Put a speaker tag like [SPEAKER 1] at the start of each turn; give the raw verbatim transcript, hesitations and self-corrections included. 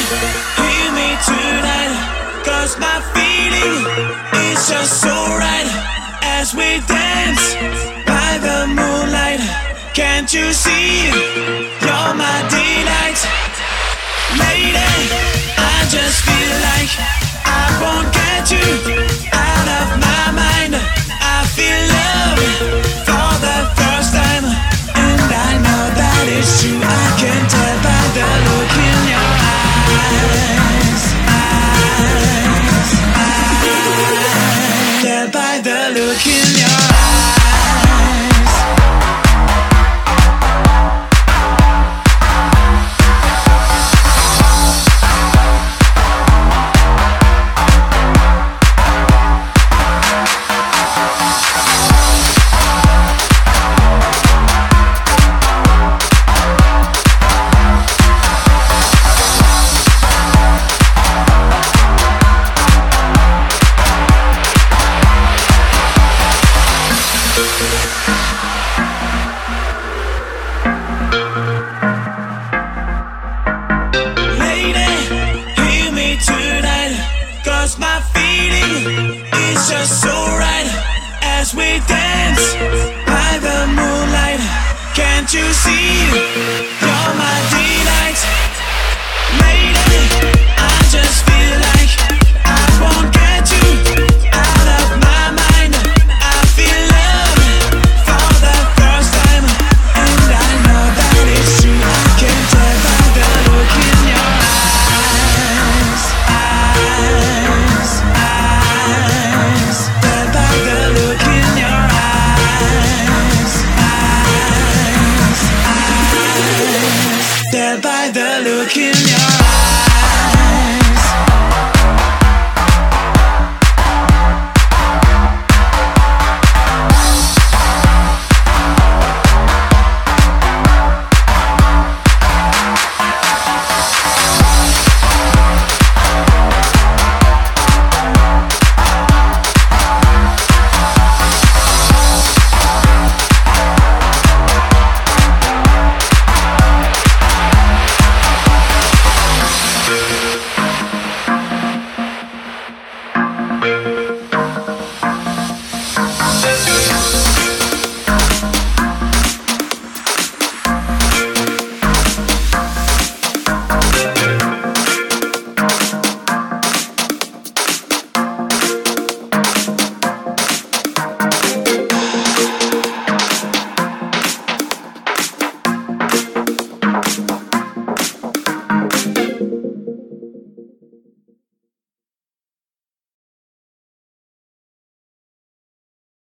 [SPEAKER 1] hear me tonight, 'cause my feeling is just so right. As we dance by the moonlight, can't you see you're my delight? Lady, I just feel like I won't get you out of my mind. I feel love for the first time, and I know that it's true. I can tell by the look in your eyes, eyes, eyes. Tell by the look in your eyes. Lady, hear me tonight, 'cause my feeling is just so right. As we dance by the moonlight, can't you see you're my delight? Lady, I just feel like I won't get you out of my mind. I feel love for the first time, and I know that it's true. I can tell by the look in your eyes, eyes, eyes. Tell by the look in your eyes, eyes, eyes. Tell by the look in your